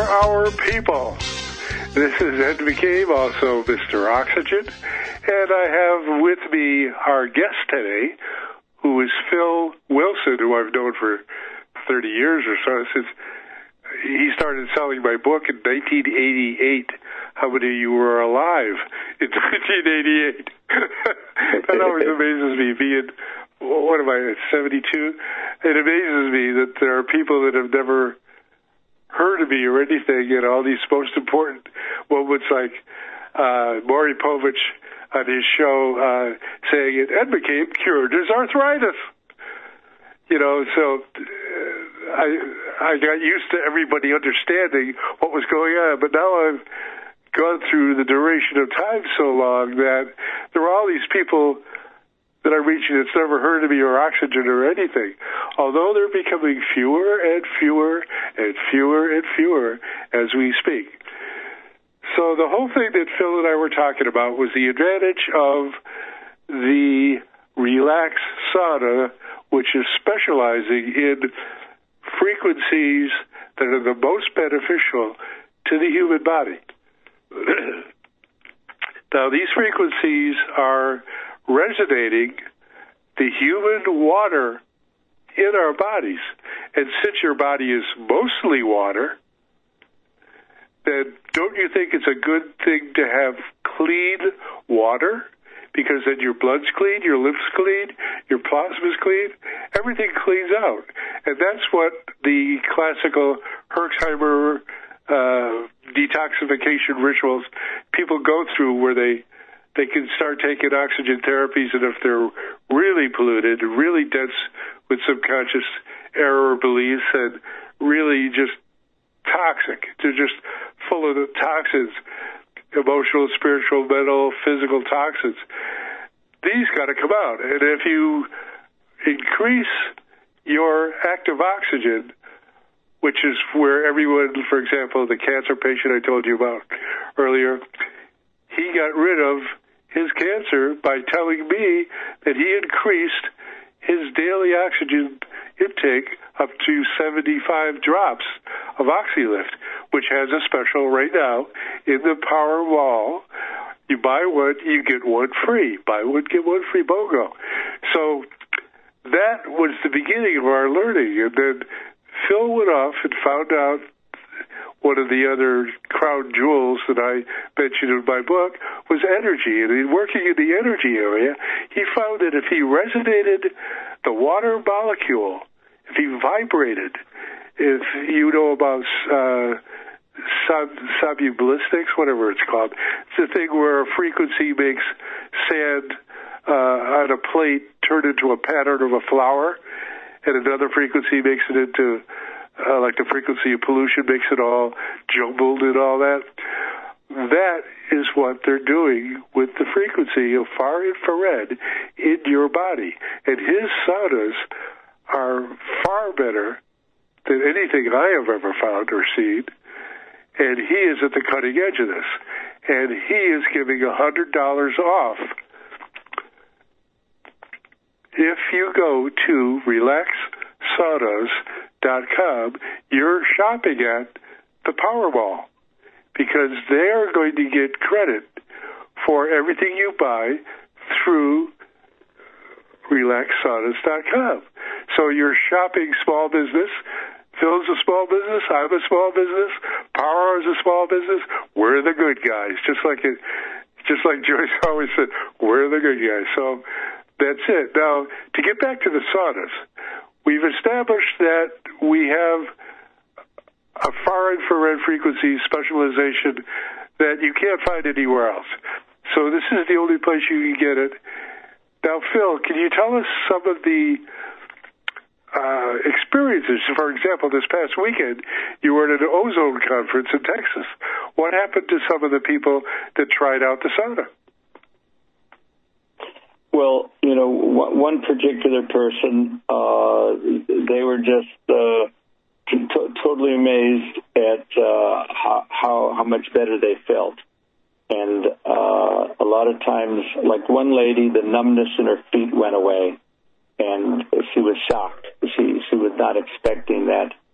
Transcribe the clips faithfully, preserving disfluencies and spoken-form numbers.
our people. This is Ed McCabe, also Mister Oxygen, and I have with me our guest today, who is Phil Wilson, who I've known for thirty years or so, since he started selling my book in nineteen eighty-eight. How many of you were alive in nineteen eighty-eight? That always amazes me, being, what am I, seventy-two? It amazes me that there are people that have never heard of me or anything, and all these most important moments like uh, Maury Povich on his show uh, saying it, Ed McCabe cured his arthritis. You know, so uh, I I got used to everybody understanding what was going on, but now I've gone through the duration of time so long that there are all these people that I'm reaching that's never heard of me or Oxygen or anything, although they're becoming fewer and fewer and fewer and fewer as we speak. So the whole thing that Phil and I were talking about was the advantage of the Relax Sauna, which is specializing in frequencies that are the most beneficial to the human body. Now, these frequencies are resonating the human water in our bodies. And since your body is mostly water, then don't you think it's a good thing to have clean water? Because then your blood's clean, your lymph's clean, your plasma's clean, everything cleans out. And that's what the classical Herxheimer uh, detoxification rituals people go through, where they they can start taking oxygen therapies, and if they're really polluted, really dense with subconscious error beliefs, and really just toxic, they're just full of the toxins, emotional, spiritual, mental, physical toxins. These got to come out. And if you increase your active oxygen, which is where everyone, for example, the cancer patient I told you about earlier, he got rid of his cancer by telling me that he increased his daily oxygen intake up to seventy-five drops of OxyLift, which has a special right now in the Powerwall. You buy one, you get one free. Buy one, get one free BOGO. So that was the beginning of our learning. And then Phil went off and found out one of the other crown jewels that I mentioned in my book was energy. And in working in the energy area, he found that if he resonated the water molecule, if he vibrated, if you know about uh, sub, subbalistics, whatever it's called, it's a thing where a frequency makes sand uh, on a plate turn into a pattern of a flower, and another frequency makes it into, uh, like the frequency of pollution makes it all jumbled and all that. That is what they're doing with the frequency of far infrared in your body. And his saunas are far better than anything I have ever found or seen. And he is at the cutting edge of this. And he is giving one hundred dollars off if you go to relax saunas dot com. You're shopping at the Powerball, because they are going to get credit for everything you buy through relax saunas dot com. So you're shopping small business. Phil's a small business. I'm a small business. Power is a small business. We're the good guys. Just like it, just like Joyce always said, we're the good guys. So that's it. Now, to get back to the saunas, we've established that we have a far infrared frequency specialization that you can't find anywhere else. So this is the only place you can get it. Now, Phil, can you tell us some of the uh, experiences? For example, this past weekend, you were at an ozone conference in Texas. What happened to some of the people that tried out the sauna? Well, you know, one particular person, uh, they were just uh, t- totally amazed at uh, how, how how much better they felt. And uh, a lot of times, like one lady, the numbness in her feet went away, and she was shocked. She she was not expecting that.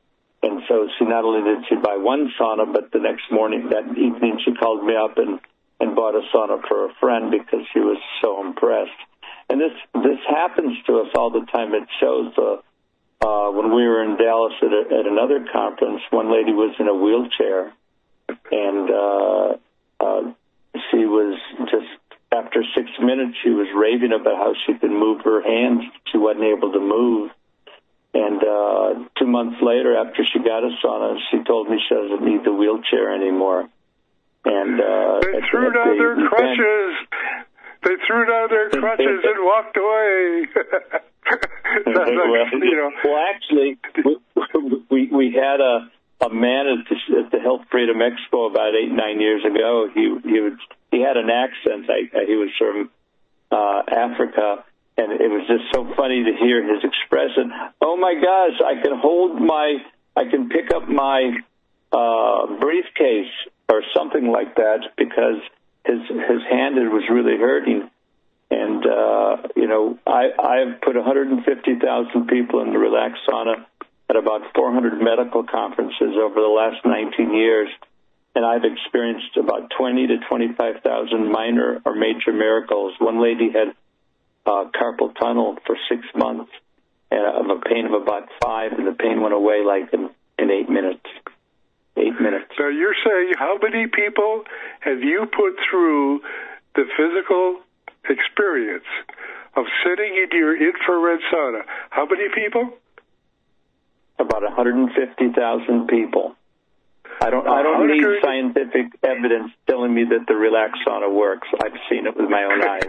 And so she not only did she buy one sauna, but the next morning, that evening, she called me up and, and bought a sauna for a friend because she was so impressed. And this this happens to us all the time. It shows uh, uh, when we were in Dallas at, a, at another conference, one lady was in a wheelchair, and uh, uh, she was just, after six minutes, she was raving about how she could move her hands. She wasn't able to move. And uh, two months later, after she got a sauna, she told me she doesn't need the wheelchair anymore. And uh, they at, threw at down the their event, crutches. They threw down their crutches and walked away. well, you know. well, actually, we we, we had a, a man at the, at the Health Freedom Expo about eight nine years ago. He he was, he had an accent. I, he was from uh, Africa. And it was just so funny to hear his expression. Oh my gosh, I can hold my, I can pick up my uh, briefcase or something like that because his his hand was really hurting. And uh, you know, I I've put one hundred fifty thousand people in the Relax Sauna at about four hundred medical conferences over the last nineteen years, and I've experienced about twenty to twenty-five thousand minor or major miracles. One lady had Uh, carpal tunnel for six months and of a pain of about five, and the pain went away like in, in eight minutes. Eight minutes. So you're saying how many people have you put through the physical experience of sitting in your infrared sauna? How many people? About one hundred fifty thousand people. I don't. I don't need scientific evidence telling me that the Relax Sauna works. I've seen it with my own eyes.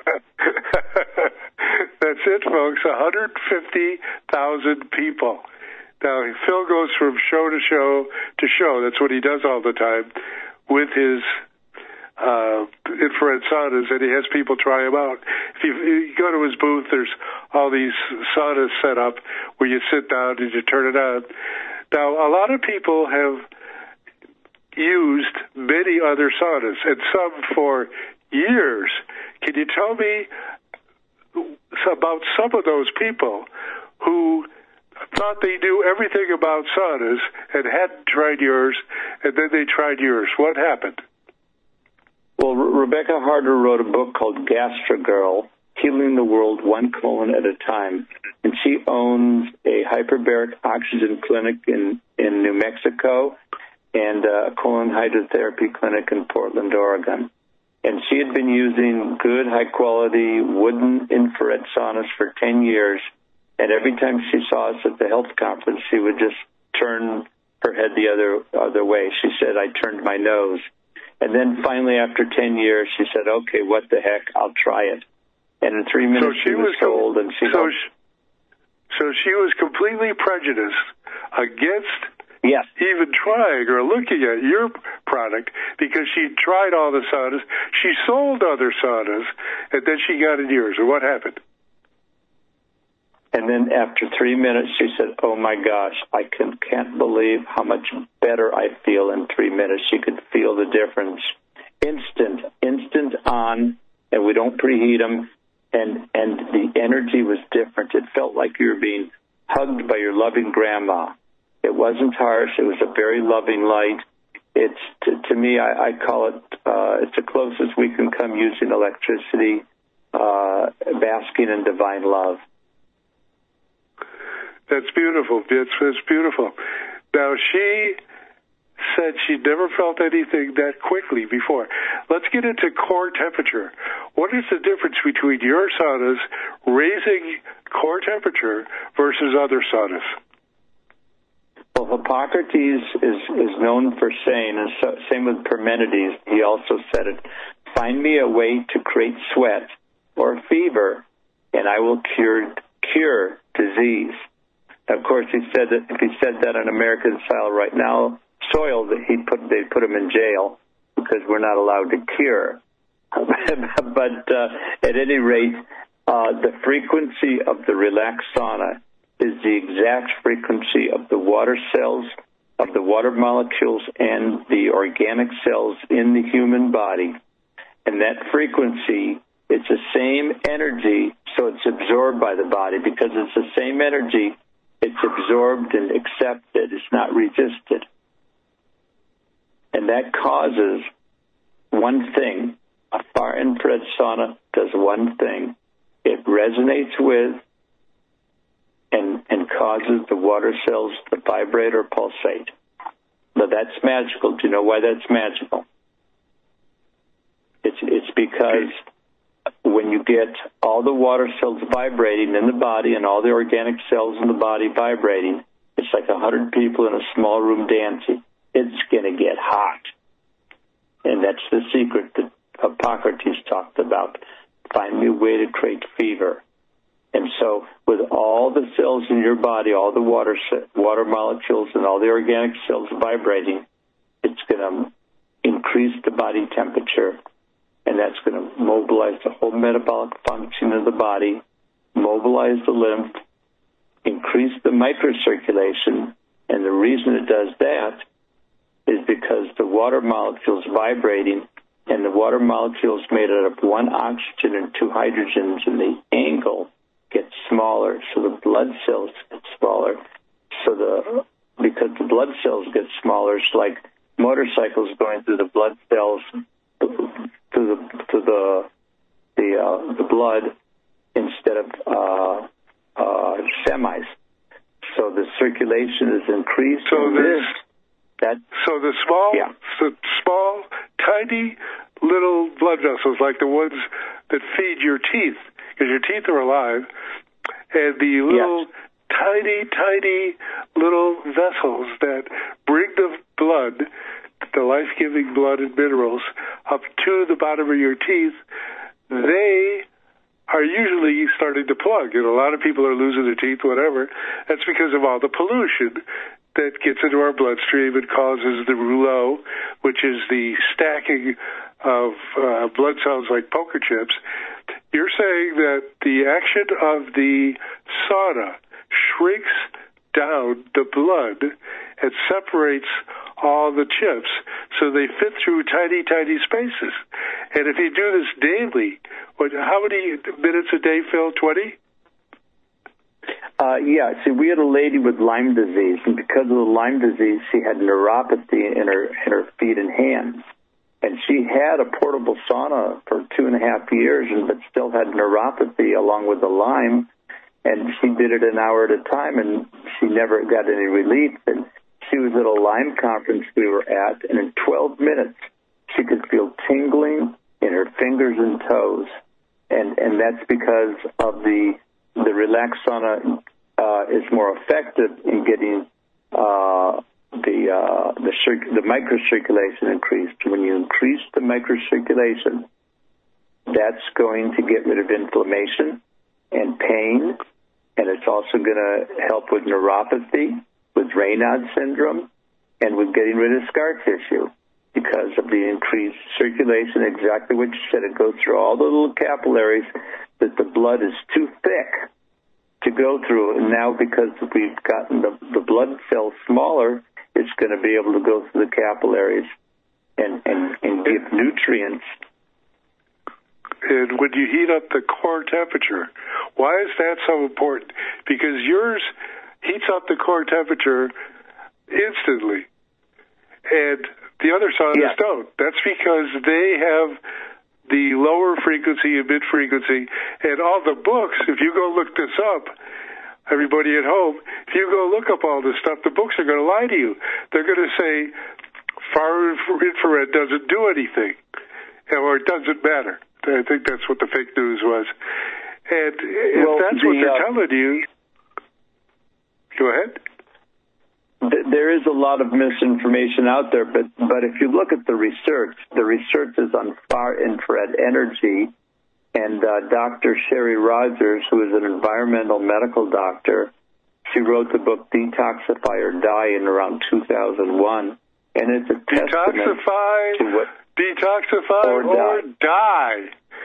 That's it, folks. one hundred fifty thousand people. Now Phil goes from show to show to show. That's what he does all the time with his uh, infrared saunas, and he has people try them out. If you, you go to his booth, there's all these saunas set up where you sit down and you turn it on. Now, a lot of people have used many other saunas, and some for years. Can you tell me about some of those people who thought they knew everything about saunas and hadn't tried yours, and then they tried yours? What happened? Well, Re- Rebecca Harder wrote a book called Gastrogirl, Healing the World One Colon at a Time, and she owns a hyperbaric oxygen clinic in, in New Mexico and a colon hydrotherapy clinic in Portland, Oregon. And she had been using good, high-quality wooden infrared saunas for ten years, and every time she saw us at the health conference, she would just turn her head the other other way. She said, I turned my nose. And then finally, after ten years, she said, okay, what the heck, I'll try it. And in three minutes, so she, she was, was sold, and she... So she, so she was completely prejudiced against... Yes. Even trying or looking at your product because she tried all the saunas. She sold other saunas, and then she got in yours. And what happened? And then after three minutes, she said, oh, my gosh, I can, can't believe how much better I feel in three minutes. She could feel the difference. Instant, instant on, and we don't preheat them, and, and the energy was different. It felt like you were being hugged by your loving grandma. It wasn't harsh. It was a very loving light. It's, to, to me, I, I call it, uh, it's the closest we can come using electricity, uh, basking in divine love. That's beautiful. That's, that's beautiful. Now, she said she never felt anything that quickly before. Let's get into core temperature. What is the difference between your saunas raising core temperature versus other saunas? Well, Hippocrates is, is known for saying, and so, same with Parmenides, he also said it, find me a way to create sweat or fever, and I will cure cure disease. Of course, he said that if he said that on American soil right now, soil, that he put they'd put him in jail because we're not allowed to cure. But uh, at any rate, uh, the frequency of the Relax Sauna is the exact frequency of the water cells, of the water molecules, and the organic cells in the human body. And that frequency, it's the same energy, so it's absorbed by the body because it's the same energy It's absorbed and accepted. It's not resisted. And that causes one thing. A far-infrared sauna does one thing. It resonates with and, and causes the water cells to vibrate or pulsate. Now, that's magical. Do you know why that's magical? It's, it's because when you get all the water cells vibrating in the body and all the organic cells in the body vibrating, it's like a hundred people in a small room dancing. It's going to get hot. And that's the secret that Hippocrates talked about. Find a way to create fever. And so with all the cells in your body, all the water water molecules and all the organic cells vibrating, it's going to increase the body temperature, and that's going to mobilize the whole metabolic function of the body, mobilize the lymph, increase the microcirculation. And the reason it does that is because the water molecules vibrating, and the water molecules made out of one oxygen and two hydrogens, and the angle gets smaller, so the blood cells get smaller. So the because the blood cells get smaller, it's like motorcycles going through the blood cells to the to the the uh, the blood instead of uh, uh, semis. So the circulation is increased. So this that so the small yeah. the small tiny little blood vessels, like the ones that feed your teeth, because your teeth are alive, and the little yes. tiny, tiny little vessels that bring the blood, the life-giving blood and minerals, up to the bottom of your teeth, they are usually starting to plug. And a lot of people are losing their teeth, whatever. That's because of all the pollution that gets into our bloodstream and causes the rouleau, which is the stacking of uh, blood cells like poker chips. You're saying that the action of the sauna shrinks down the blood and separates all the chips so they fit through tiny, tiny spaces. And if you do this daily, what, how many minutes a day, Phil? twenty? Uh, yeah, see, we had a lady with Lyme disease, and because of the Lyme disease, she had neuropathy in her in her feet and hands. And she had a portable sauna for two and a half years, and but still had neuropathy along with the Lyme. And she did it an hour at a time, and she never got any relief. And she was at a Lyme conference we were at, and in twelve minutes, she could feel tingling in her fingers and toes. And and that's because of the the relaxed sauna uh, is more effective in getting uh, the uh, the, cir- the microcirculation increased. When you increase the microcirculation, that's going to get rid of inflammation and pain, and it's also going to help with neuropathy, with Raynaud's syndrome, and with getting rid of scar tissue because of the increased circulation. Exactly what you said. It goes through all the little capillaries that the blood is too thick to go through. And now because we've gotten the, the blood cells smaller, it's going to be able to go through the capillaries and, and, and give nutrients. And when you heat up the core temperature, why is that so important? Because yours heats up the core temperature instantly, and the other saunas yeah. don't. That's because they have the lower frequency and mid-frequency, and all the books, if you go look this up, everybody at home, if you go look up all this stuff, the books are going to lie to you. They're going to say far infrared doesn't do anything, or it doesn't matter. I think that's what the fake news was. And if well, that's the, what they're uh, telling you, go ahead. There is a lot of misinformation out there, but, but if you look at the research, the research is on far infrared energy, and uh, Doctor Sherry Rogers, who is an environmental medical doctor, she wrote the book Detoxify or Die in around two thousand one, and it's a testament Detoxify, to what... Detoxify or, or die. die.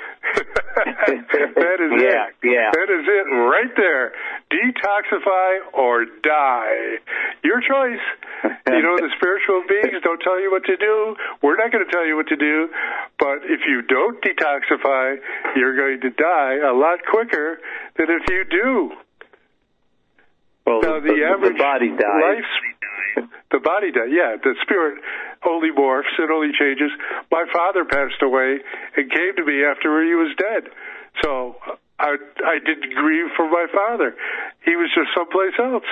That is yeah, it. Yeah. That is it right there. Detoxify or die. Your choice. You know, the spiritual beings don't tell you what to do. We're not going to tell you what to do. But if you don't detoxify, you're going to die a lot quicker than if you do. Well, now, the, the, the, average the body dies. Life, the body dies, yeah. The spirit only morphs, it only changes. My father passed away and came to me after he was dead. So I, I didn't grieve for my father. He was just someplace else.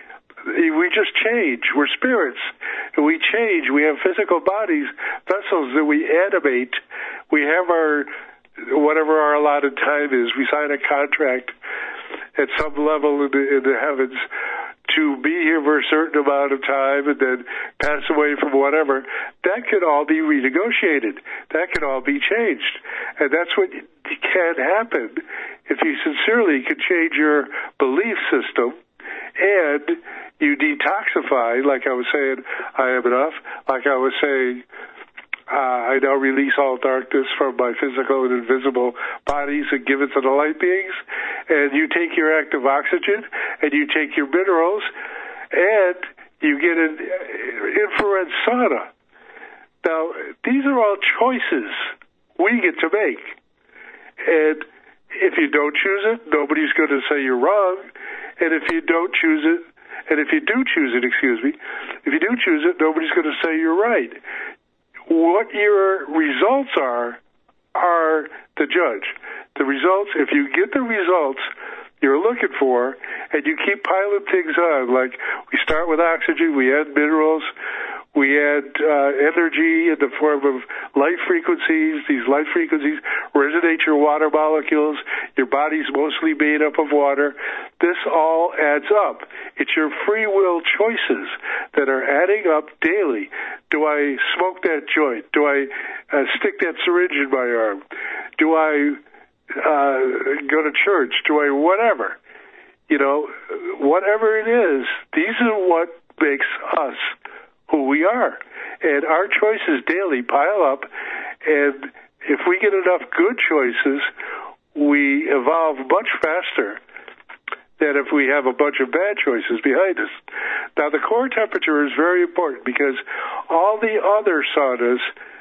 We just change. We're spirits. And we change. We have physical bodies, vessels that we animate. We have our, whatever our allotted time is. We sign a contract at some level in the, in the heavens to be here for a certain amount of time and then pass away from whatever. That can all be renegotiated. That can all be changed. And that's what can happen if you sincerely can change your belief system and you detoxify, like I was saying, I am enough. Like I was saying, uh, I now release all darkness from my physical and invisible bodies and give it to the light beings. And you take your active oxygen and you take your minerals and you get an infrared sauna. Now, these are all choices we get to make. And if you don't choose it, nobody's going to say you're wrong. And if you don't choose it, and if you do choose it, excuse me, if you do choose it, nobody's going to say you're right. What your results are, are the judge. The results, if you get the results you're looking for, and you keep piling things on, like we start with oxygen, we add minerals, we add uh, energy in the form of light frequencies. These light frequencies resonate your water molecules. Your body's mostly made up of water. This all adds up. It's your free will choices that are adding up daily. Do I smoke that joint? Do I uh, stick that syringe in my arm? Do I uh, go to church? Do I whatever? You know, whatever it is, these are what makes us who we are. And our choices daily pile up, and if we get enough good choices, we evolve much faster than if we have a bunch of bad choices behind us. Now, the core temperature is very important because all the other saunas,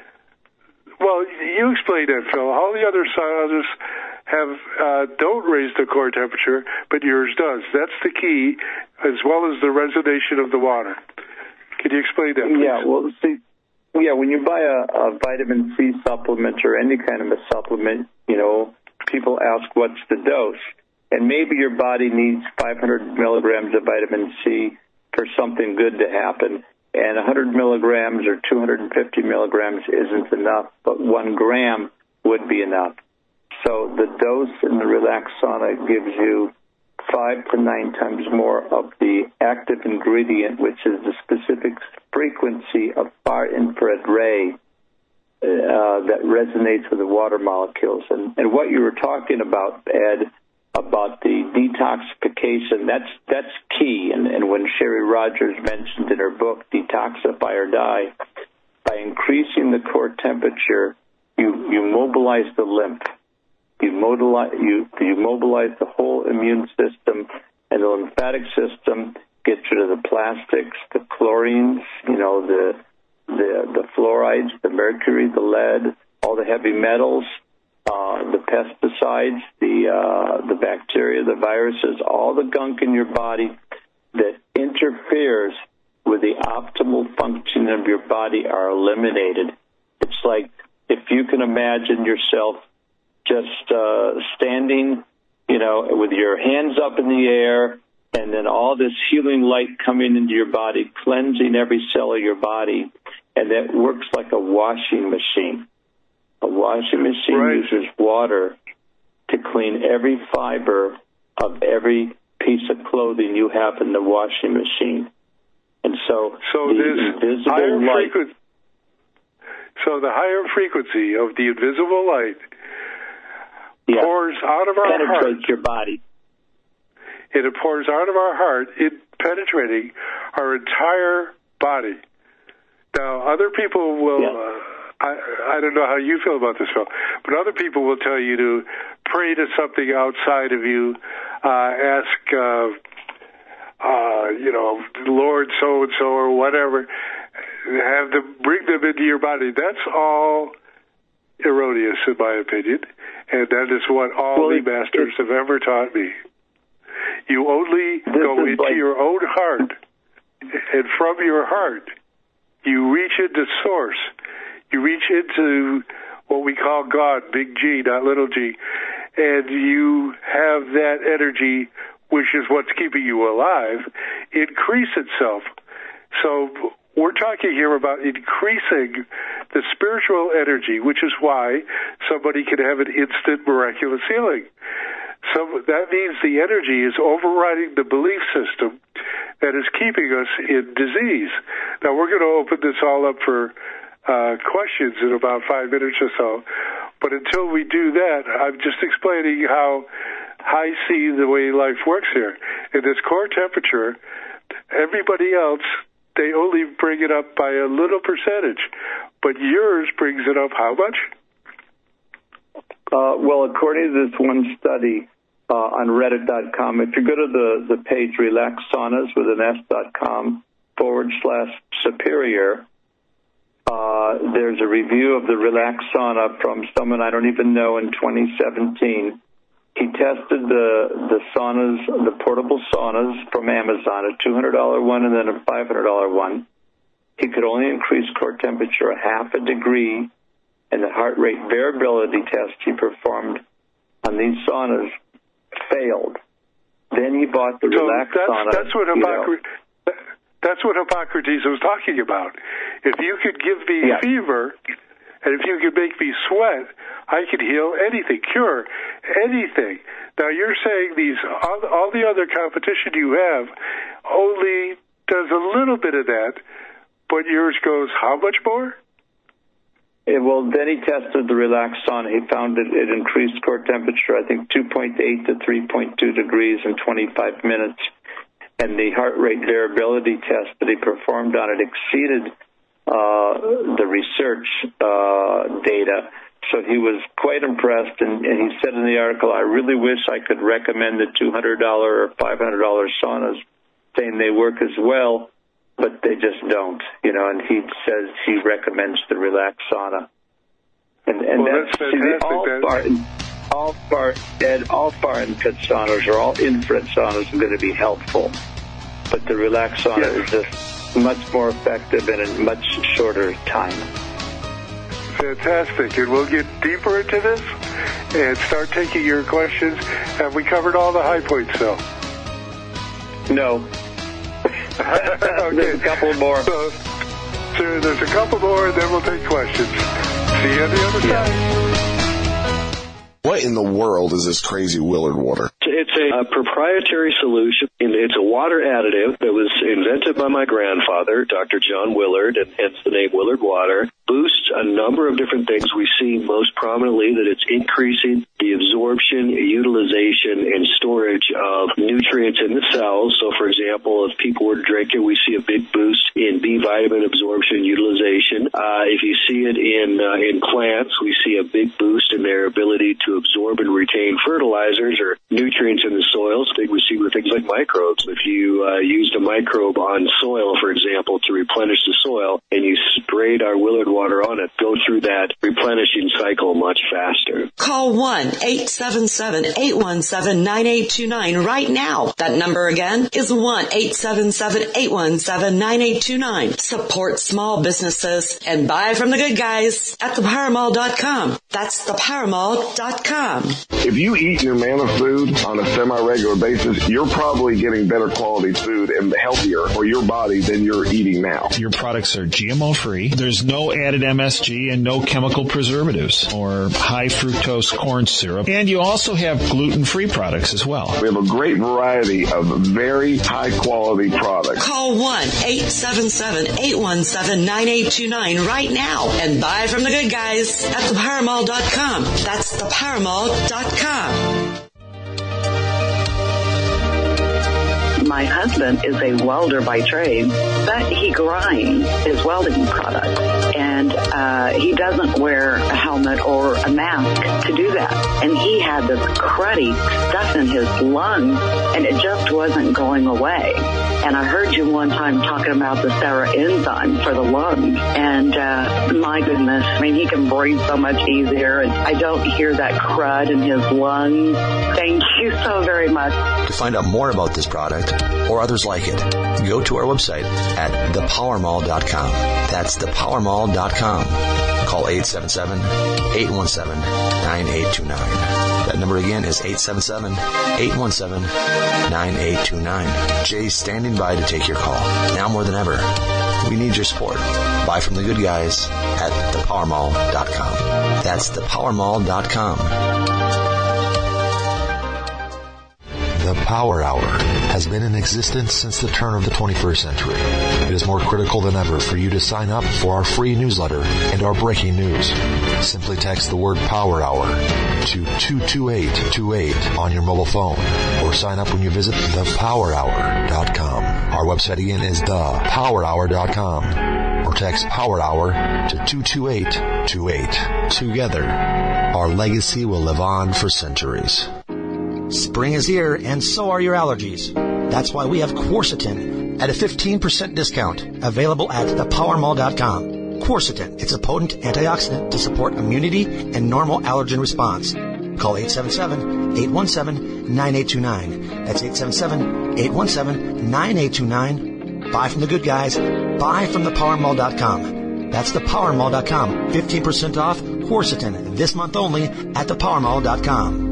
well, you explained that, Phil, all the other saunas have uh, don't raise the core temperature, but yours does. That's the key, as well as the resonation of the water. Can you explain that, please? Yeah, well, see, yeah, when you buy a, a vitamin C supplement or any kind of a supplement, you know, people ask what's the dose. And maybe your body needs five hundred milligrams of vitamin C for something good to happen. And one hundred milligrams or two hundred fifty milligrams isn't enough, but one gram would be enough. So the dose in the Relax Sauna gives you five to nine times more of the active ingredient, which is the specific frequency of far infrared ray uh, that resonates with the water molecules. And, and what you were talking about, Ed, about the detoxification, that's that's key. And, and when Sherry Rogers mentioned in her book, Detoxify or Die, by increasing the core temperature, you, you mobilize the lymph. You mobilize, you, you mobilize the whole immune system, and the lymphatic system gets rid of the plastics, the chlorines, you know, the the, the fluorides, the mercury, the lead, all the heavy metals, uh, the pesticides, the uh, the bacteria, the viruses, all the gunk in your body that interferes with the optimal function of your body are eliminated. It's like if you can imagine yourself just uh, standing, you know, with your hands up in the air, and then all this healing light coming into your body, cleansing every cell of your body, and that works like a washing machine. A washing machine right. uses water to clean every fiber of every piece of clothing you have in the washing machine. And so, so the invisible light... Frequ- so the higher frequency of the invisible light Yeah. pours out of our heart. Penetrates your body. And it pours out of our heart, it penetrating our entire body. Now, other people will, yeah. uh, I, I don't know how you feel about this, Phil, but other people will tell you to pray to something outside of you, uh, ask, uh, uh, you know, Lord so-and-so or whatever, have them, bring them into your body. That's all erroneous, in my opinion, and that is what all well, the it, masters it, have ever taught me. You only this go is into like... your own heart. And from your heart, you reach into source. You reach into what we call God, big G, not little g. And you have that energy, which is what's keeping you alive, increase itself. So we're talking here about increasing the spiritual energy, which is why somebody can have an instant miraculous healing. So that means the energy is overriding the belief system that is keeping us in disease. Now, we're going to open this all up for uh, questions in about five minutes or so. But until we do that, I'm just explaining how I see the way life works here. In this core temperature, everybody else, they only bring it up by a little percentage. But yours brings it up how much? Uh, well, according to this one study uh, on Reddit dot com, if you go to the, the page relax saunas with an S dot com forward slash superior, uh, there's a review of the Relax sauna from someone I don't even know in twenty seventeen. He tested the, the saunas, the portable saunas from Amazon, a two hundred dollars one and then a five hundred dollars one. He could only increase core temperature a half a degree, and the heart rate variability test he performed on these saunas failed. Then he bought the so Relax that's, sauna. That's what, Hippocrates, you know, that's what Hippocrates was talking about. If you could give me yeah. fever, and if you could make me sweat, I could heal anything, cure anything. Now, you're saying these all, all the other competition you have only does a little bit of that, but yours goes how much more? Yeah, well, then he tested the Relax sauna. He found that it increased core temperature, I think, two point eight to three point two degrees in twenty-five minutes. And the heart rate variability test that he performed on it exceeded uh, the research uh, data. So he was quite impressed, and, and he said in the article, I really wish I could recommend the two hundred dollars or five hundred dollars saunas, saying they work as well, but they just don't, you know, and he says he recommends the Relax sauna. And, and well, that's, that's see, all, fantastic. far, all, far, and all far infrared saunas or all infrared saunas are going to be helpful. But the Relax sauna yes. is just much more effective in a much shorter time. Fantastic. And we'll get deeper into this and start taking your questions. Have we covered all the high points, though? No. Okay. There's a couple more. So, so there's a couple more, and then we'll take questions. See you on the other yeah. side. What in the world is this crazy Willard water? It's a, a proprietary solution. It's a water additive that was invented by my grandfather, Doctor John Willard, and hence the name Willard Water. Boosts a number of different things. We see most prominently that it's increasing the absorption, utilization, and storage of nutrients in the cells. So, for example, if people were to drink it, we see a big boost in B vitamin absorption, utilization. Uh, if you see it in uh, in plants, we see a big boost in their ability to absorb and retain fertilizers or nutrients in the soils. I think we see with things like microbes. If you uh, used a microbe on soil, for example, to replenish the soil, and you sprayed our Willard water on it, go through that replenishing cycle much faster. Call one eight seven seven, eight one seven, nine eight two nine right now. That number again is one eight seven seven, eight one seven, nine eight two nine. Support small businesses and buy from the good guys at the power mall dot com. That's the power mall dot com. If you eat your manna food on a semi-regular basis, you're probably getting better quality food and healthier for your body than you're eating now. Your products are G M O free. There's no added M S G and no chemical preservatives or high fructose corn syrup. And you also have gluten-free products as well. We have a great variety of very high-quality products. Call one eight seven seven, eight one seven, nine eight two nine right now and buy from the good guys at the power mall dot com. That's the power mall dot com. My husband is a welder by trade, but he grinds his welding product, and uh, he doesn't wear a helmet or a mask to do that. And he had this cruddy stuff in his lungs, and it just wasn't going away. And I heard you one time talking about the Sarah enzyme for the lungs, and uh, my goodness, I mean, he can breathe so much easier, and I don't hear that crud in his lungs. Thank you so very much. To find out more about this product or others like it, go to our website at the power mall dot com. That's the power mall dot com. Call eight seven seven, eight one seven, nine eight two nine. That number again is eight seven seven, eight one seven, nine eight two nine. Jay's standing by to take your call. Now more than ever, we need your support. Buy from the good guys at the power mall dot com. That's the power mall dot com. The Power Hour has been in existence since the turn of the twenty-first century. It is more critical than ever for you to sign up for our free newsletter and our breaking news. Simply text the word Power Hour to two two eight two eight on your mobile phone or sign up when you visit the power hour dot com. Our website again is the power hour dot com or text Power Hour to two two eight two eight. Together, our legacy will live on for centuries. Spring is here, and so are your allergies. That's why we have Quercetin at a fifteen percent discount, available at the power mall dot com. Quercetin, it's a potent antioxidant to support immunity and normal allergen response. Call eight seven seven, eight one seven, nine eight two nine. That's eight seven seven, eight one seven, nine eight two nine. Buy from the good guys. Buy from the power mall dot com. That's the power mall dot com. fifteen percent off Quercetin this month only at the power mall dot com.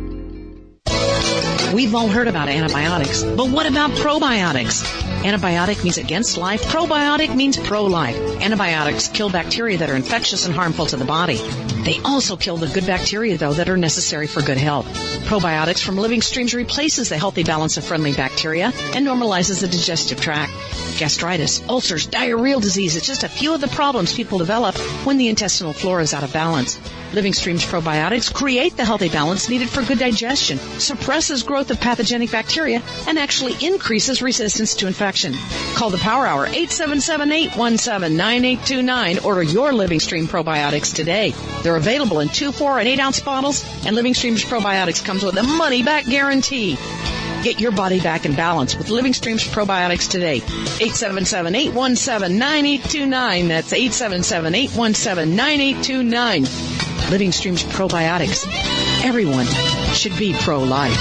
We've all heard about antibiotics, but what about probiotics? Antibiotic means against life. Probiotic means pro-life. Antibiotics kill bacteria that are infectious and harmful to the body. They also kill the good bacteria, though, that are necessary for good health. Probiotics from Living Streams replaces the healthy balance of friendly bacteria and normalizes the digestive tract. Gastritis, ulcers, diarrheal disease is just a few of the problems people develop when the intestinal flora is out of balance. Living Streams probiotics create the healthy balance needed for good digestion, suppresses growth of pathogenic bacteria, and actually increases resistance to infection. Call the Power Hour, eight seven seven, eight one seven, nine eight two nine. Order your Living Stream probiotics today. They're available in two, four, and eight ounce bottles, and Living Streams probiotics comes with a money-back guarantee. Get your body back in balance with Living Streams probiotics today. eight seven seven, eight one seven, nine eight two nine. That's eight seven seven, eight one seven, nine eight two nine. Living Streams probiotics. Everyone should be pro-life.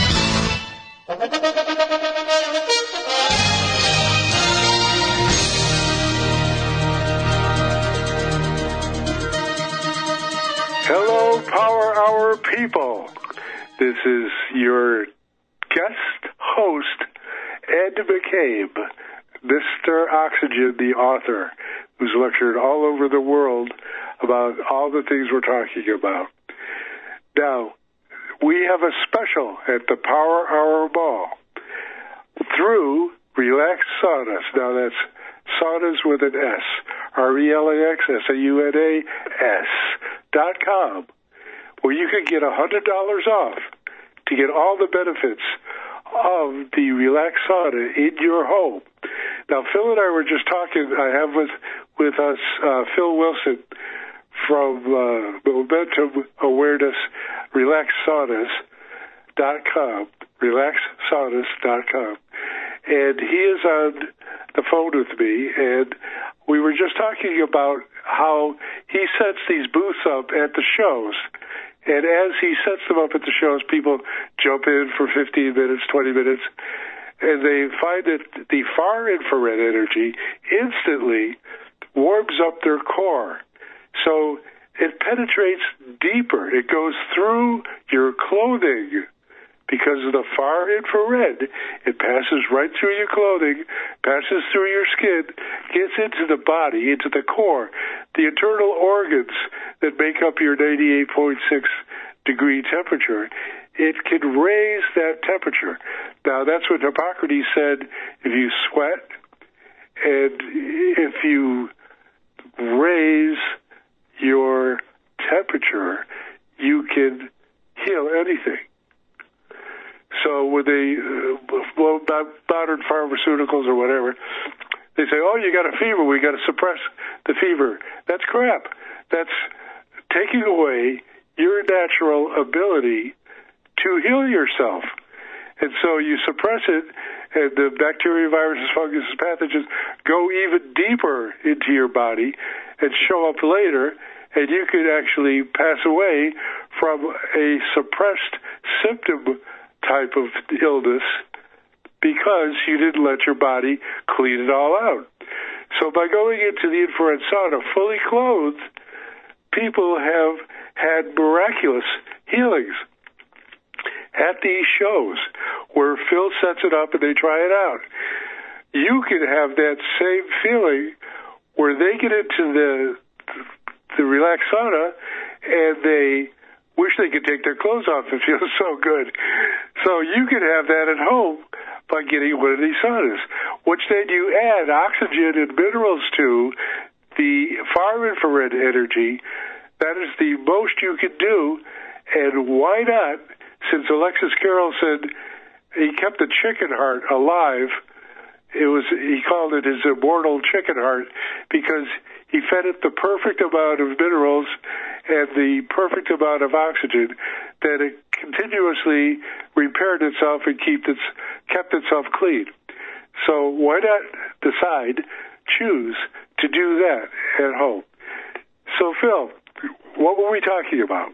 Hello, Power Hour people. This is your guest host, Ed McCabe, Mister Oxygen, the author, who's lectured all over the world about all the things we're talking about. Now, we have a special at the Power Hour Ball through Relax Saunas. Now, that's saunas with an S, R E L A X S A U N A S dot com, where you can get one hundred dollars off to get all the benefits of the Relax Sauna in your home. Now, Phil and I were just talking, I have with, with us uh, Phil Wilson from uh, Momentum Awareness, Relax Saunas dot com, Relax Saunas dot com. And he is on the phone with me, and we were just talking about how he sets these booths up at the shows. And as he sets them up at the shows, people jump in for fifteen minutes, twenty minutes, and they find that the far infrared energy instantly warms up their core. So it penetrates deeper. It goes through your clothing because of the far infrared. It passes right through your clothing, passes through your skin, gets into the body, into the core, the internal organs that make up your ninety-eight point six degree temperature. It can raise that temperature. Now, that's what Hippocrates said. If you sweat and if you raise your temperature, you can heal anything. So with the uh, well, modern pharmaceuticals or whatever, they say, oh, you got a fever, we got to suppress the fever. That's crap. That's taking away your natural ability to heal yourself. And so you suppress it, and the bacteria, viruses, fungus, pathogens go even deeper into your body and show up later, and you could actually pass away from a suppressed symptom type of illness because you didn't let your body clean it all out. So by going into the infrared sauna fully clothed, people have had miraculous healings at these shows where Phil sets it up and they try it out. You can have that same feeling where they get into the the relaxed sauna and they wish they could take their clothes off. It feels so good. So you can have that at home by getting one of these saunas, which then you add oxygen and minerals to the far infrared energy. That is the most you can do. And why not? Since Alexis Carrel said he kept the chicken heart alive, it was he called it his immortal chicken heart because he fed it the perfect amount of minerals and the perfect amount of oxygen that it continuously repaired itself and kept its kept itself clean. So why not decide, choose to do that at home? So Phil, what were we talking about?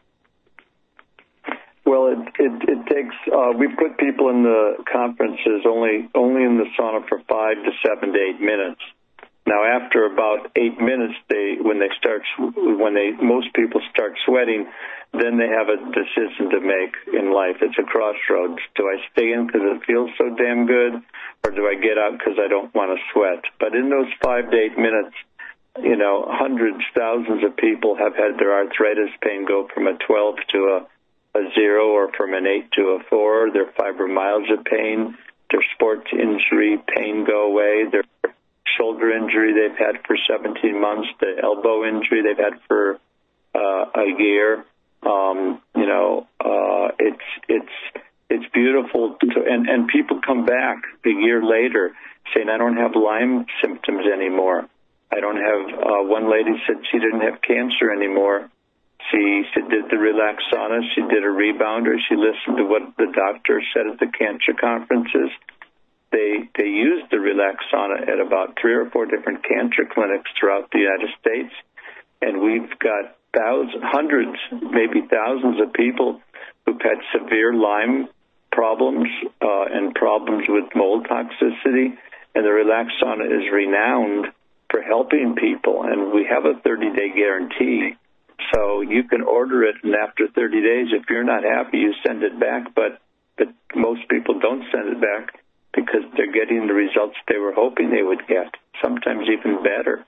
Well, it it, it takes. Uh, we put people in the conferences only only in the sauna for five to seven to eight minutes. Now, after about eight minutes, they when they start when they most people start sweating, then they have a decision to make in life. It's a crossroads. Do I stay in because it feels so damn good, or do I get out because I don't want to sweat? But in those five to eight minutes, you know, hundreds, thousands of people have had their arthritis pain go from a twelve to a a zero, or from an eight to a four, their fibromyalgia pain, their sports injury pain go away, their shoulder injury they've had for seventeen months, the elbow injury they've had for uh, a year. Um, you know, uh, it's it's it's beautiful, to, and and people come back a year later saying, "I don't have Lyme symptoms anymore. I don't have." Uh, one lady said she didn't have cancer anymore. She, she did the relaxed sauna. She did a rebounder. She listened to what the doctor said at the cancer conferences. They they used the relaxed sauna at about three or four different cancer clinics throughout the United States, and we've got thousands, hundreds, maybe thousands of people who've had severe Lyme problems uh, and problems with mold toxicity, and the relaxed sauna is renowned for helping people, and we have a thirty-day guarantee. So you can order it, and after thirty days, if you're not happy, you send it back. But, but most people don't send it back because they're getting the results they were hoping they would get, sometimes even better.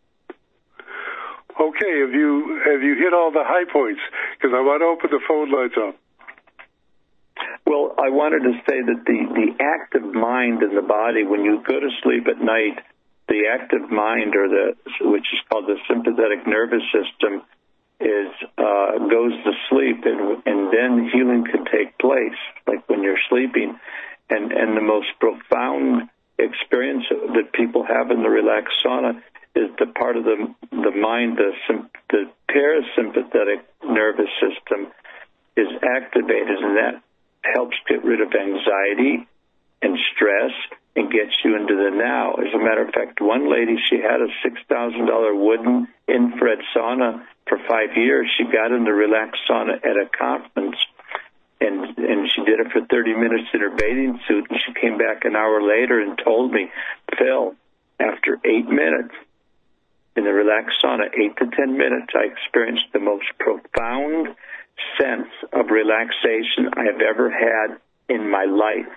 Okay, have you have you hit all the high points? Because I want to open the phone lines up. Well, I wanted to say that the, the active mind in the body, when you go to sleep at night, the active mind, or the which is called the sympathetic nervous system, is uh, goes to sleep, and, and then healing can take place, like when you're sleeping. And, and the most profound experience that people have in the relaxed sauna is the part of the the mind, the, the parasympathetic nervous system is activated, and that helps get rid of anxiety and stress and gets you into the now. As a matter of fact, one lady, she had a six thousand dollars wooden infrared sauna for five years. She got in the relaxed sauna at a conference, and and she did it for thirty minutes in her bathing suit, and she came back an hour later and told me, Phil, after eight minutes in the relaxed sauna, eight to ten minutes, I experienced the most profound sense of relaxation I have ever had in my life.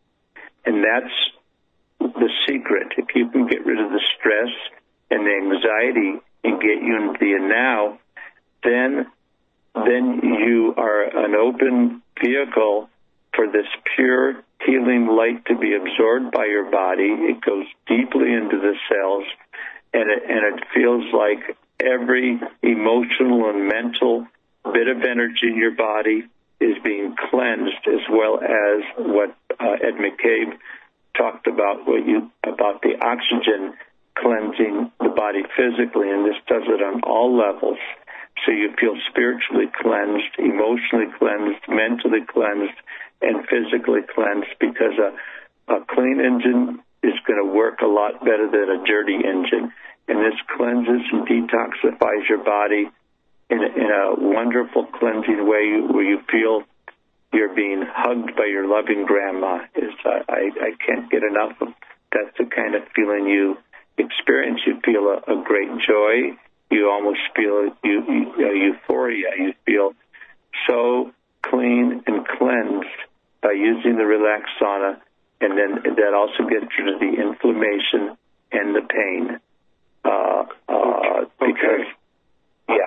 And that's the secret. If you can get rid of the stress and the anxiety and get you into the now, then then you are an open vehicle for this pure healing light to be absorbed by your body. It goes deeply into the cells, and it, and it feels like every emotional and mental bit of energy in your body is being cleansed, as well as what uh, Ed McCabe talked about, what you about the oxygen cleansing the body physically, and this does it on all levels. So you feel spiritually cleansed, emotionally cleansed, mentally cleansed, and physically cleansed, because a, a clean engine is going to work a lot better than a dirty engine. And this cleanses and detoxifies your body in a, in a wonderful cleansing way where you feel you're being hugged by your loving grandma. Is I, I, I can't get enough of. That's the kind of feeling you experience. You feel a, a great joy. You almost feel you, you, you know, euphoria. You feel so clean and cleansed by using the Relax Sauna, and then that also gets rid of the inflammation and the pain. Uh, uh, because, yeah.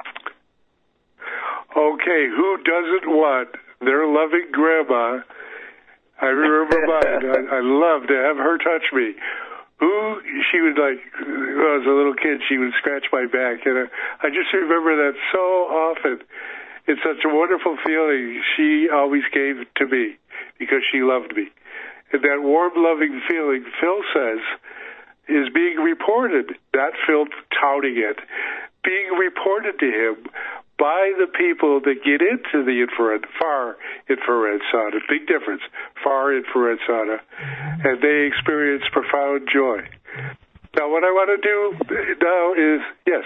Okay, who doesn't want their loving grandma? I remember mine. I, I love to have her touch me. Who, she would like, when I was a little kid, she would scratch my back. And I, I just remember that so often. It's such a wonderful feeling she always gave to me because she loved me. And that warm, loving feeling, Phil says, is being reported, not Phil touting it, being reported to him by the people that get into the infrared, far infrared sauna. Big difference, far infrared sauna. And they experience profound joy. Now, what I want to do now is, yes.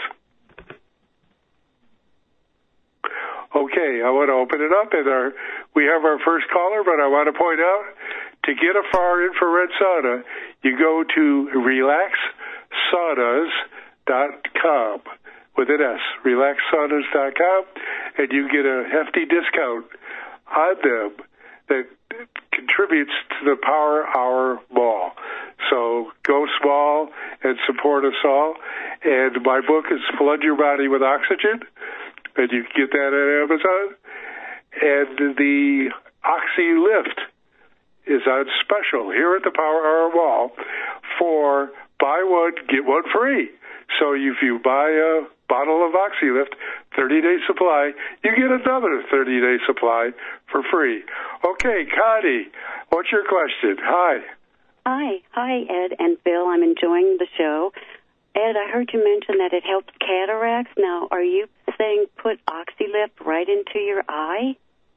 Okay, I want to open it up, and our, we have our first caller, but I want to point out, to get a far infrared sauna, you go to relax saunas dot com with an S, relax saunas dot com, and you get a hefty discount on them that contributes to the Power Hour Mall. So go small and support us all. And my book is Flood Your Body with Oxygen, and you can get that at Amazon. And the Oxy Lift is on special here at the Power Hour Mall for buy one, get one free. So if you buy a bottle of OxyLift, thirty-day supply, you get another thirty-day supply for free. Okay, Connie, what's your question? Hi. Hi. Hi, Ed and Bill. I'm enjoying the show. Ed, I heard you mention that it helps cataracts. Now, are you saying put OxyLift right into your eye?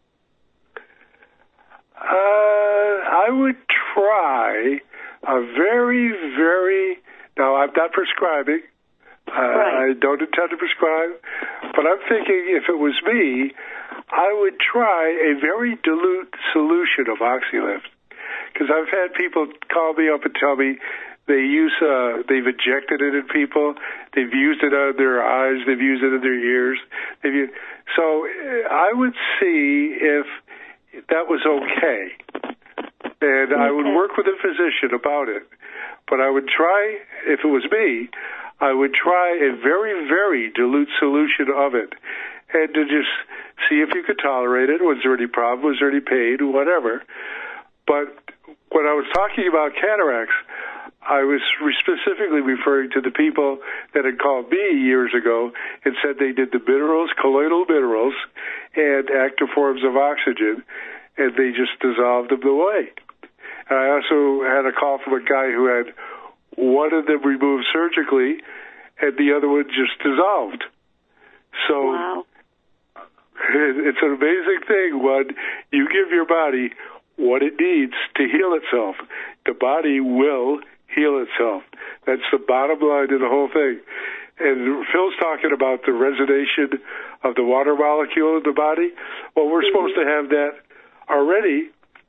Uh, I would try a very, very, now I'm not prescribing, uh, right. I don't intend to prescribe, but I'm thinking if it was me, I would try a very dilute solution of OxyLift. Because I've had people call me up and tell me they use, uh, they've injected it in people, they've used it on their eyes, they've used it in their ears. They've used, so I would see if that was okay. And okay. I would work with a physician about it. But I would try, if it was me, I would try a very, very dilute solution of it. And to just see if you could tolerate it. Was there any problem? Was there any pain? Whatever. But when I was talking about cataracts, I was specifically referring to the people that had called me years ago and said they did the minerals, colloidal minerals, and active forms of oxygen, and they just dissolved them away. And I also had a call from a guy who had one of them removed surgically, and the other one just dissolved. So wow. It's an amazing thing when you give your body what it needs to heal itself. The body will heal itself. That's the bottom line of the whole thing. And Phil's talking about the resonation of the water molecule in the body. Well, we're mm-hmm. supposed to have that already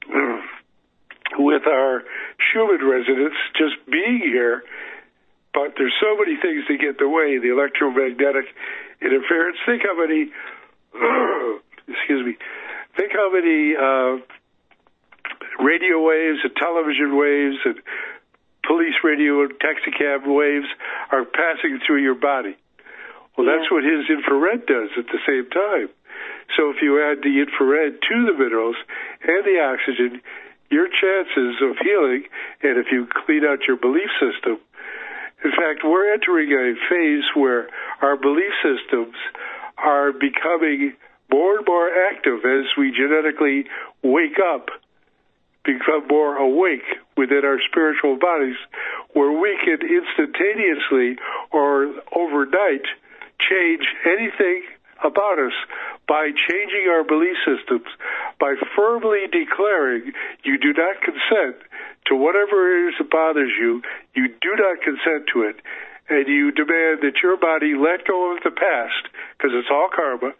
with our Schumann resonance just being here. But there's so many things that get in the way, the electromagnetic interference. Think how many, excuse me, think how many uh, radio waves and television waves and police radio and taxicab waves are passing through your body. Well, yeah. That's what his infrared does at the same time. So if you add the infrared to the minerals and the oxygen, your chances of healing, and if you clean out your belief system, in fact, we're entering a phase where our belief systems are becoming more and more active as we genetically wake up, become more awake within our spiritual bodies, where we can instantaneously or overnight change anything about us by changing our belief systems, by firmly declaring you do not consent to whatever it is that bothers you, you do not consent to it, and you demand that your body let go of the past, because it's all karma,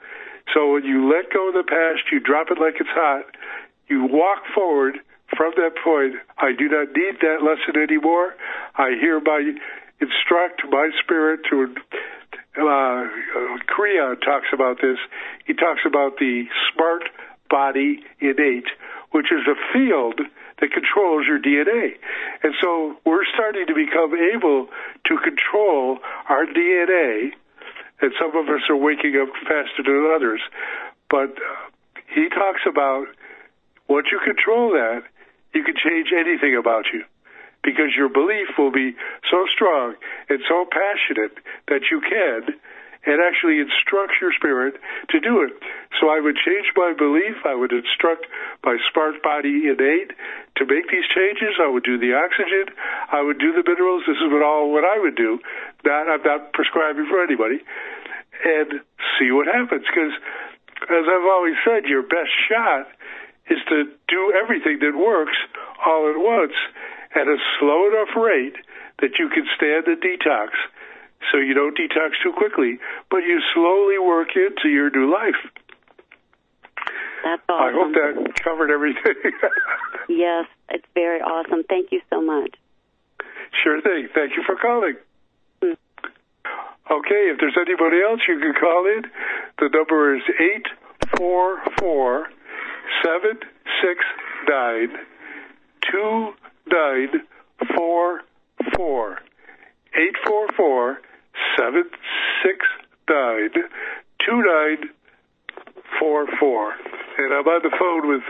So when you let go of the past, you drop it like it's hot, you walk forward from that point. I do not need that lesson anymore. I hereby instruct my spirit to, uh, Creon talks about this. He talks about the smart body innate, which is a field that controls your D N A. And so we're starting to become able to control our D N A, and some of us are waking up faster than others. But he talks about once you control that, you can change anything about you, because your belief will be so strong and so passionate that you can and actually instruct your spirit to do it. So I would change my belief. I would instruct my smart body innate to make these changes. I would do the oxygen. I would do the minerals. This is what all what I would do. Not, I'm not prescribing for anybody. And see what happens. Because, as I've always said, your best shot is to do everything that works all at once at a slow enough rate that you can stand the detox. So you don't detox too quickly, but you slowly work into your new life. That's awesome. I hope that covered everything. Yes, it's very awesome. Thank you so much. Sure thing. Thank you for calling. Mm. Okay, if there's anybody else, you can call in. The number is eight four four, seven six nine, two nine four four. eight four four, seven six nine, two nine four four. And I'm on the phone with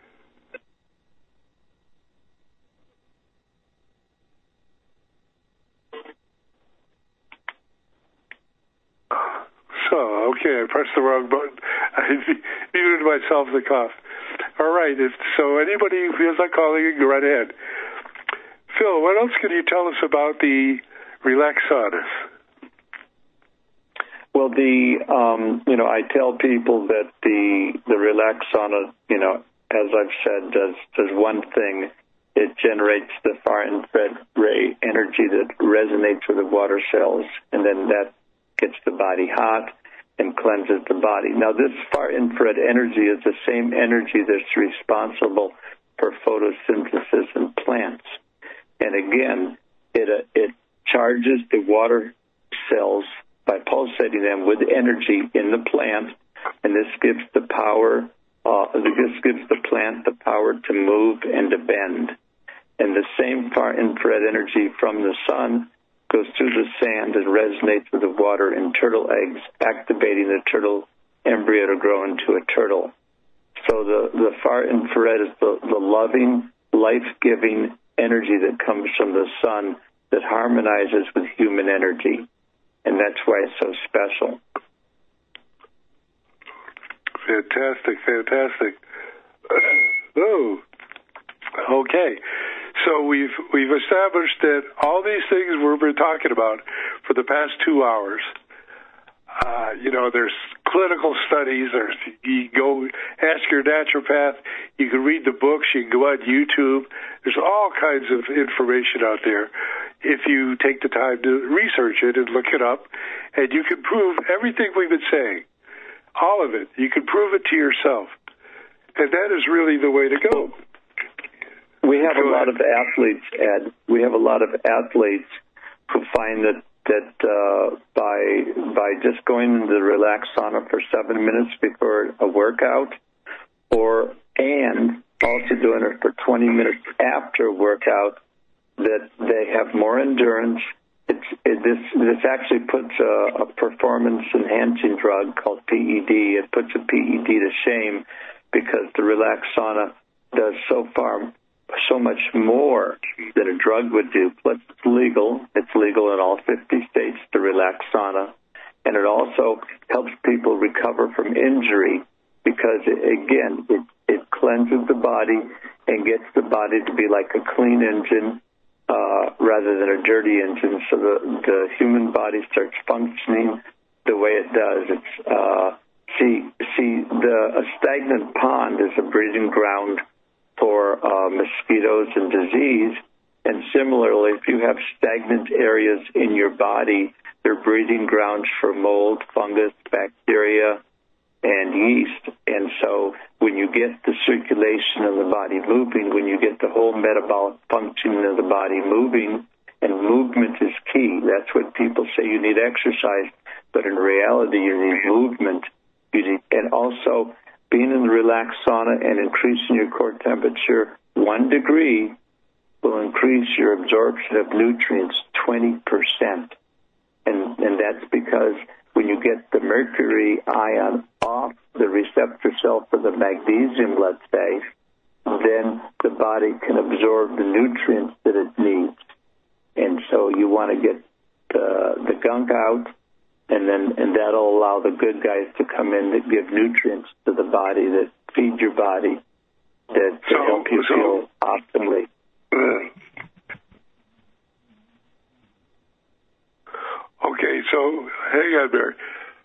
So, okay, I pressed the wrong button. I muted myself the cough. All right, if, so anybody who feels like calling in, go right ahead. Phil, what else can you tell us about the Relaxana? Well, the um, you know, I tell people that the the Relaxana, you know, as I've said, does does one thing. It generates the far infrared ray energy that resonates with the water cells, and then that gets the body hot and cleanses the body. Now, this far infrared energy is the same energy that's responsible for photosynthesis in plants. And again, it uh, it charges the water cells by pulsating them with energy in the plant, and this gives the power, uh, this gives the plant the power to move and to bend. And the same far infrared energy from the sun goes through the sand and resonates with the water in turtle eggs, activating the turtle embryo to grow into a turtle. So the, the far infrared is the, the loving, life-giving energy that comes from the sun that harmonizes with human energy. And that's why it's so special. Fantastic, fantastic. Oh, okay. So we've we've established that all these things we've been talking about for the past two hours. Uh, you know, there's clinical studies. There's you go ask your naturopath. You can read the books. You can go on YouTube. There's all kinds of information out there. If you take the time to research it and look it up, and you can prove everything we've been saying, all of it. You can prove it to yourself, and that is really the way to go. We have a lot of athletes, Ed. We have a lot of athletes who find that that uh, by by just going into the Relaxana for seven minutes before a workout, or and also doing it for twenty minutes after a workout, that they have more endurance. It's, it, this this actually puts a, a performance-enhancing drug called P E D. It puts a P E D to shame because the Relaxana does so far so much more than a drug would do. Plus, it's legal. It's legal in all fifty states, the Relaxana. And it also helps people recover from injury because, it, again, it, it cleanses the body and gets the body to be like a clean engine uh, rather than a dirty engine. So the, the human body starts functioning the way it does. It's uh, see, see, the a stagnant pond is a breeding ground for uh, mosquitoes and disease. And similarly, if you have stagnant areas in your body, they're breeding grounds for mold, fungus, bacteria, and yeast. And so when you get the circulation of the body moving, when you get the whole metabolic functioning of the body moving, and movement is key. That's what people say you need exercise, but in reality you need movement. You need, and also being in the relaxed sauna and increasing your core temperature one degree will increase your absorption of nutrients twenty percent. And, and that's because when you get the mercury ion off the receptor cell for the magnesium, let's say, then the body can absorb the nutrients that it needs. And so you want to get the, the gunk out, and then and that'll allow the good guys to come in that give nutrients to the body, that feed your body, that so, help you so, feel optimally. Uh, okay, so hang on, Barry.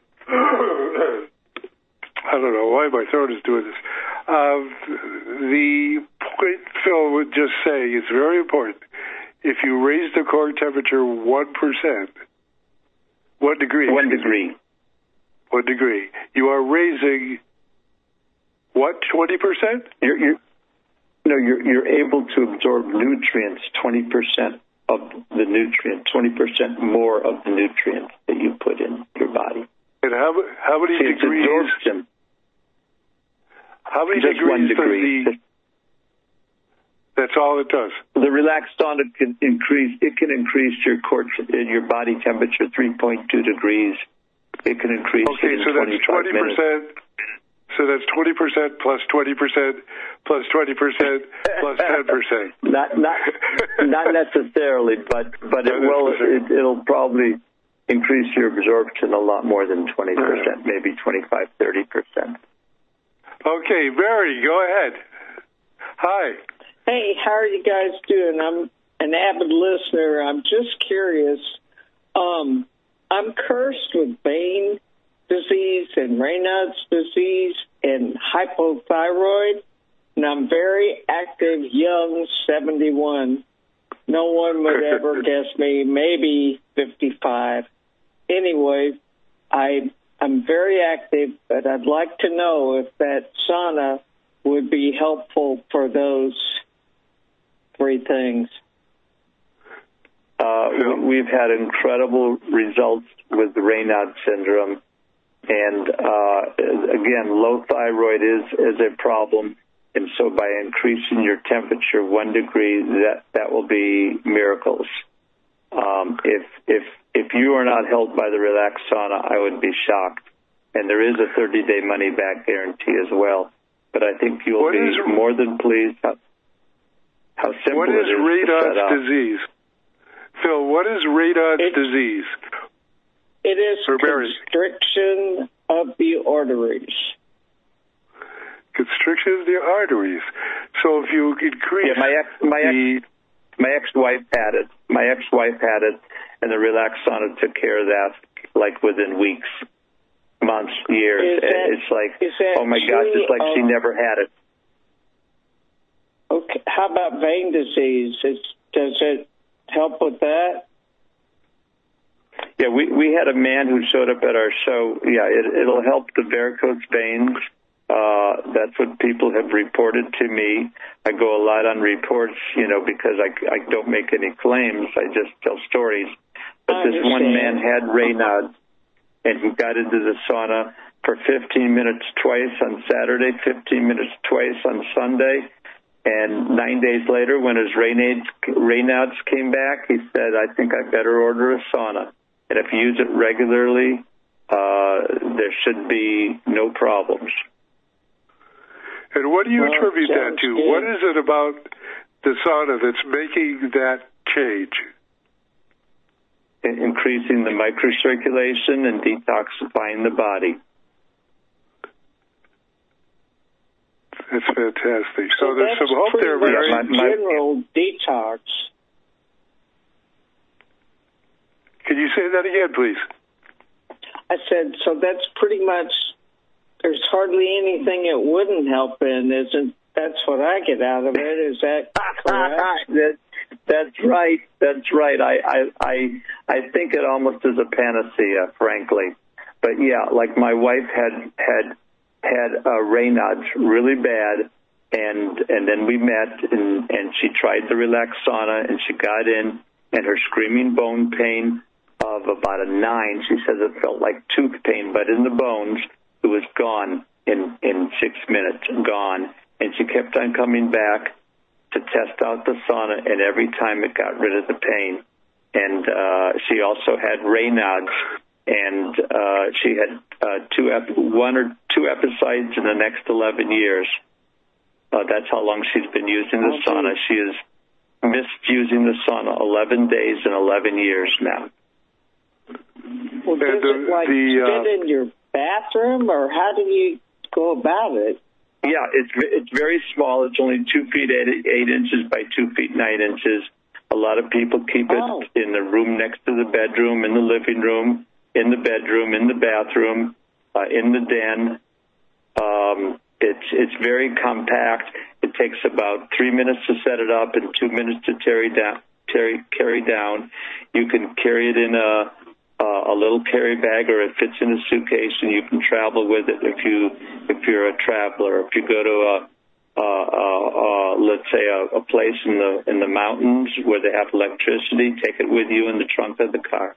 I don't know why my throat is doing this. Uh, the point Phil would just say is very important. If you raise the core temperature one percent, one degree. One degree. One degree. You are raising, what, twenty percent? You're, you're, no, you're, you're able to absorb nutrients, twenty percent of the nutrients, twenty percent more of the nutrients that you put in your body. And how, how many See, degrees? Absorption. How many Just degrees one degree. does the... That's all it does. The relaxed sauna can increase. It can increase your core, your body temperature three point two degrees. It can increase. Okay, it in so that's twenty percent. So that's twenty percent plus twenty percent plus twenty percent plus ten percent. Not not not necessarily, but but it will. It, it'll probably increase your absorption a lot more than twenty percent, maybe twenty-five, thirty percent. Okay, Barry, go ahead. Hi. Hey, how are you guys doing? I'm an avid listener. I'm just curious. Um, I'm cursed with vein disease and Raynaud's disease and hypothyroid, and I'm very active, young, seventy-one. No one would ever guess me, maybe fifty-five. Anyway, I, I'm very active, but I'd like to know if that sauna would be helpful for those three things. Uh, we've had incredible results with the Raynaud syndrome. And, uh, again, low thyroid is, is a problem. And so by increasing your temperature one degree, that, that will be miracles. Um, if, if, if you are not helped by the relaxed sauna, I would be shocked. And there is a thirty-day money-back guarantee as well. But I think you'll what be is, more than pleased how, how simple what it is is Raynaud's to set up. disease? Phil, what is Raynaud's it, disease? It is constriction of the arteries. Constriction of the arteries. So if you increase yeah, my ex, my the... ex, my ex-wife had it. My ex-wife had it, and the relaxed sauna took care of that, like within weeks, months, years. That, it's like, that oh my gosh, it's like um, she never had it. Okay, how about vein disease? Is, does it help with that? Yeah, we, we had a man who showed up at our show. Yeah, it, it'll help the varicose veins. Uh, that's what people have reported to me. I go a lot on reports, you know, because I, I don't make any claims. I just tell stories. But this one man had Raynaud, and he got into the sauna for fifteen minutes twice on Saturday, fifteen minutes twice on Sunday. And nine days later, when his Raynaud's came back, he said, I think I better order a sauna. And if you use it regularly, uh, there should be no problems. And what do you well, attribute that to? Good. What is it about the sauna that's making that change? In- increasing the microcirculation and detoxifying the body. That's fantastic. So, so there's some hope there, Mary. Mary. My, general detox. Can you say that again, please? I said, so that's pretty much, there's hardly anything it wouldn't help in, isn't that's what I get out of it. Is that correct? that, that's right. That's right. I, I, I, I think it almost is a panacea, frankly. But yeah, like my wife had, had had uh, Raynaud's really bad, and and then we met, and, and she tried the Relax Sauna, and she got in, and her screaming bone pain of about a nine, she says it felt like tooth pain, but in the bones, it was gone in, in six minutes, gone. And she kept on coming back to test out the sauna, and every time it got rid of the pain. And uh, she also had Raynaud's, and uh, she had uh, two ep- one or two episodes in the next eleven years. Uh, that's how long she's been using the sauna. She has missed using the sauna eleven days and eleven years now. Well, does the, it like the, uh, fit in your bathroom, or how do you go about it? Yeah, it's it's very small. It's only two feet eight, eight inches by two feet nine inches. A lot of people keep it oh. in the room next to the bedroom, in the living room, in the bedroom, in the bathroom, uh, in the den. Um, it's it's very compact. It takes about three minutes to set it up and two minutes to carry down. Carry, carry down. You can carry it in a uh, a little carry bag, or it fits in a suitcase, and you can travel with it if you if you're a traveler. If you go to a uh, uh, uh, let's say a, a place in the in the mountains where they have electricity, take it with you in the trunk of the car.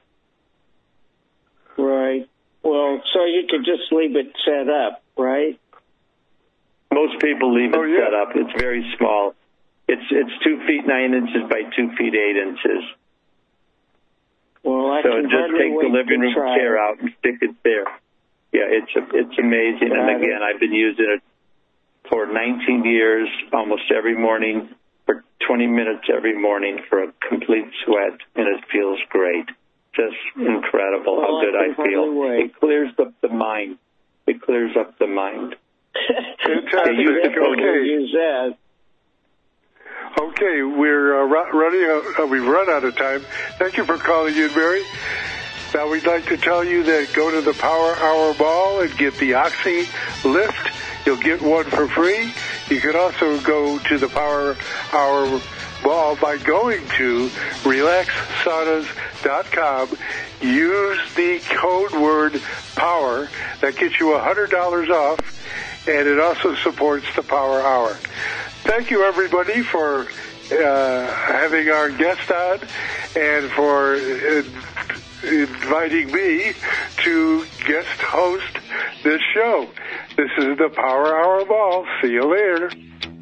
Right. Well, so you could just leave it set up, right? Most people leave it oh, yeah. set up. It's very small. It's it's two feet nine inches by two feet eight inches. Well, I so can just take the living room chair it. out and stick it there. Yeah, it's a, it's amazing. Got and again, it. I've been using it for nineteen years, almost every morning, for twenty minutes every morning for a complete sweat, and it feels great. Just incredible well, how good I, I feel. Wait. It clears up the mind. It clears up the mind. Fantastic. Okay. Use that. Okay, we're uh, ru- running. Out, uh, we've run out of time. Thank you for calling in, Mary. Now we'd like to tell you that go to the Power Hour Ball and get the Oxy Lift. You'll get one for free. You can also go to the Power Hour Ball by going to relax saunas dot com. Use the code word POWER. That gets you one hundred dollars off, and it also supports the Power Hour. Thank you, everybody, for uh, having our guest on and for uh, inviting me to guest host this show. This is the Power Hour Ball. See you later.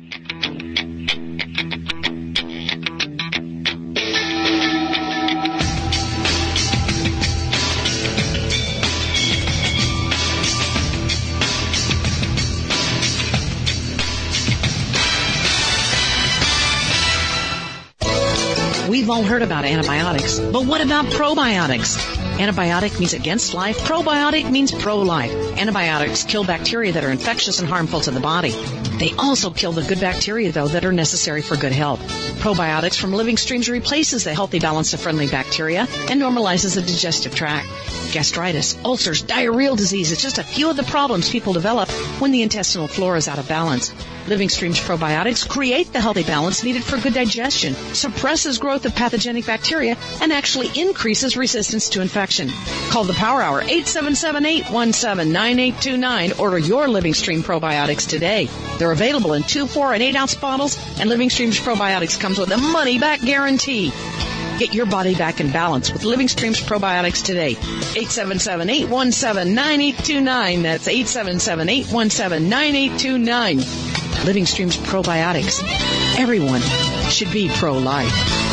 We've all heard about antibiotics, but what about probiotics? Antibiotic means against life. Probiotic means pro-life. Antibiotics kill bacteria that are infectious and harmful to the body. They also kill the good bacteria, though, that are necessary for good health. Probiotics from Living Streams replaces the healthy balance of friendly bacteria and normalizes the digestive tract. Gastritis, ulcers, diarrheal disease is just a few of the problems people develop when the intestinal flora is out of balance. Living Streams probiotics create the healthy balance needed for good digestion, suppresses growth of pathogenic bacteria, and actually increases resistance to infection. Call the Power Hour, eight seven seven, eight one seven, nine eight two nine. Order your Living Stream probiotics today. They're available in two, four, and eight ounce bottles, and Living Streams probiotics comes with a money-back guarantee. Get your body back in balance with Living Streams probiotics today. eight seven seven, eight one seven, nine eight two nine. That's eight seven seven, eight one seven, nine eight two nine. Living Streams probiotics. Everyone should be pro-life.